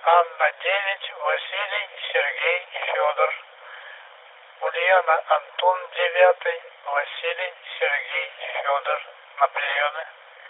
Анна 9, Василий, Сергей, Федор. Ульяна Антон 9, Василий, Сергей, Федор. На приеме.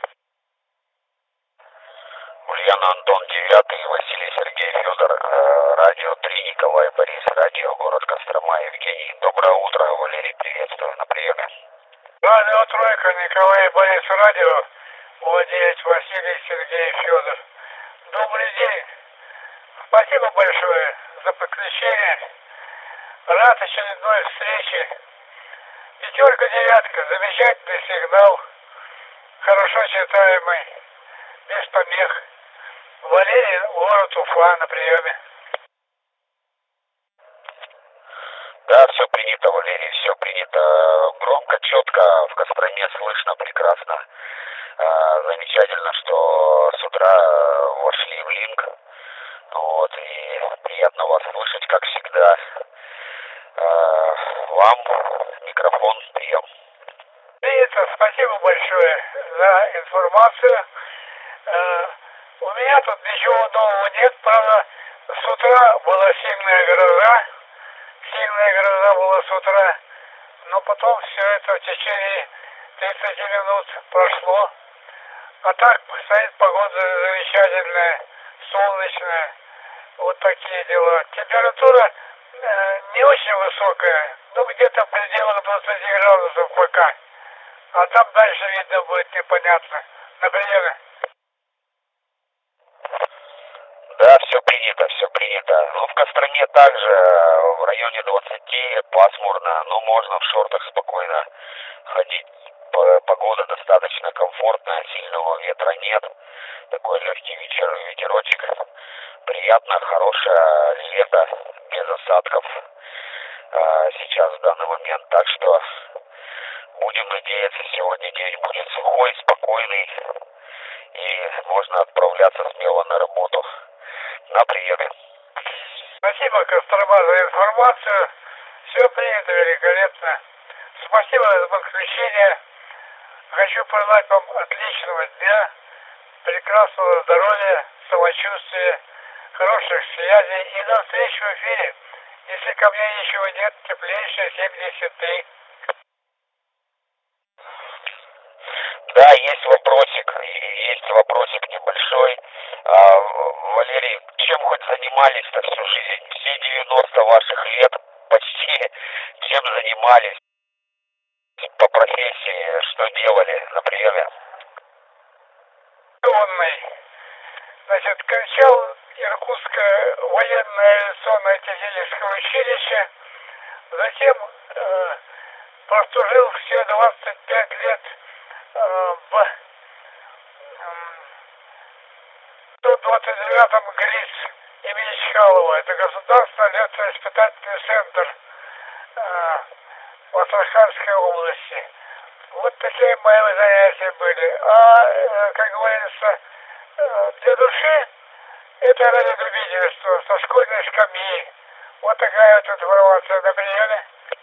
Ульяна Антон 9, Василий Сергей Федор, радио 3, Николай Борис, радио город Кострома, Евгений. Доброе утро, Валерий, приветствую, на приеме. Радио Тройка, Николай Борис, радио, владелец Василий Сергей Федор. Добрый день. Спасибо большое за подключение. Рад очередной встрече. Пятерка, девятка, замечательный сигнал. Хорошо читаемый, без помех. Валерий, город Уфа, на приеме. Да, все принято, Валерий, все принято. Громко, четко, в Костроме слышно прекрасно. Замечательно, что с утра вошли в линк. Вот, и приятно вас слышать, как всегда. Вам микрофон, прием. Принято, спасибо большое за информацию. У меня тут ничего нового нет, правда, с утра была сильная гроза. Сильная гроза была с утра, но потом все это в течение 30 минут прошло. А так стоит погода замечательная, солнечная. Вот такие дела. Температура не очень высокая, ну где-то в пределах 20 градусов пока. А там дальше видно будет непонятно. Например. Да, все принято, все принято. Ну, в Костроме также в районе 20 пасмурно, но можно в шортах спокойно ходить. Погода достаточно комфортная, сильного ветра нет. Такой легкий ветерочек. Приятно, хорошее лето, без осадков сейчас в данный момент. Так что будем надеяться, сегодня день будет сухой, спокойный. И можно отправляться смело на работу. На приеме. Спасибо, Кострома, за информацию. Все принято великолепно. Спасибо за подключение. Хочу пожелать вам отличного дня, прекрасного здоровья, самочувствия, хороших связей и до встречи в эфире. Если ко мне ничего нет, теплейшая 73. Да, есть вопросик небольшой. Валерий, чем хоть занимались-то всю жизнь? Все 90 ваших лет почти чем занимались? По профессии, что делали на приеме? Значит, кончал Иркутское военное авиационное техническое училище, затем прослужил все 25 лет в 129-м ГЛИЦ имени Чкалова. Это государственный летно-испытательный центр в Астраханской области. Вот такие мои занятия были. А, как говорится, для души это радиолюбительство со школьной скамьи. Вот такая вот информация на приеме.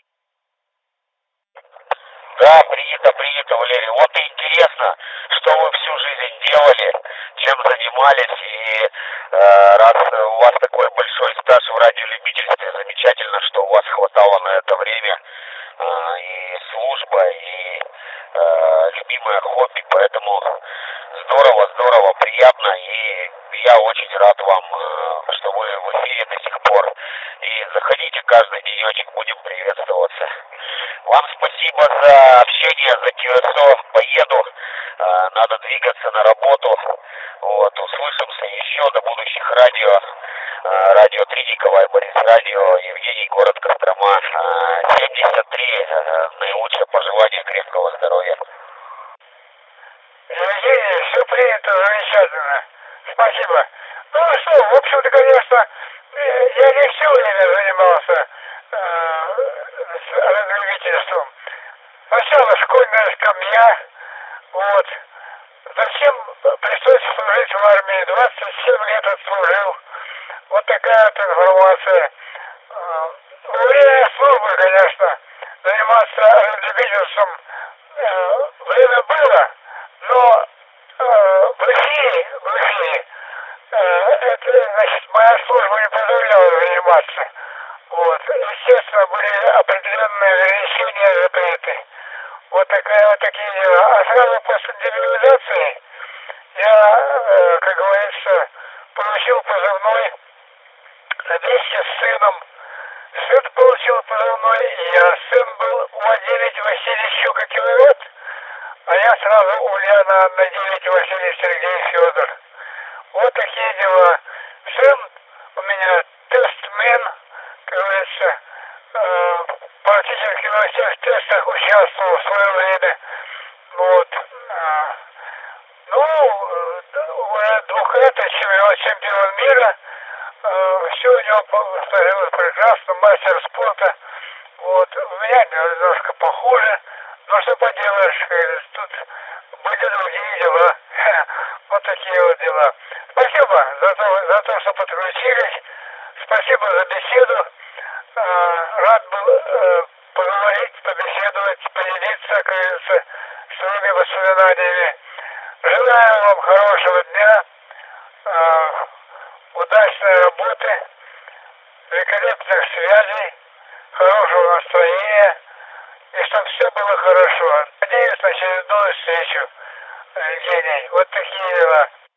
Да, принято, Валерий. Вот и интересно, что вы всю жизнь делали, чем занимались, и раз у вас такой большой стаж в радиолюбительстве, замечательно, что у вас хватало на это время, и служба, и любимое хобби, поэтому здорово, приятно, и я очень рад вам, что вы в эфире до сих пор, и заходите каждый денечек, будем приветствоваться. Вам спасибо за общение, за QSO. Поеду. Надо двигаться на работу. Вот, услышимся еще до будущих радио. Радио 3, Николай Борис, радио Евгений, город Кострома. 73. Наилучшее пожелание крепкого здоровья. Евгений, все принято, замечательно. Спасибо. Ну что, в общем-то, конечно, я не все время занимался радиолюбительством. Сначала школьная скамья, вот. Затем пришлось служить в армии, 27 лет отслужил. Вот такая вот информация. Во время службы, конечно, заниматься радиолюбительством время было, но в эфире, это, значит, моя моя служба не позволяла заниматься. Вот. Естественно, были определенные ограничения, запреты. Вот такие дела. А сразу после демобилизации я, как говорится, получил позывной вместе с сыном. Сын получил позывной, и я. Сын был у 9 Василий Щука-Киловатт, а я сразу у Ульяна Анна 9 Василий Сергей Федор. Вот такие дела. Сын у меня тестмен, как говорится, практически во всех тестах участвовал в свое время. Вот. Уже двукратный чемпион мира. Все у него сложилось прекрасно, мастер спорта. Вот. У меня немножко похуже. Но что поделаешь, тут были другие дела. Вот такие вот дела. Спасибо за то, что подключились. Спасибо за беседу. Рад был поговорить, побеседовать, поделиться, как говорится, своими воспоминаниями. Желаю вам хорошего дня, удачной работы, великолепных связей, хорошего настроения, и чтобы все было хорошо. Надеюсь на очередную встречу, Евгений. Вот такие дела.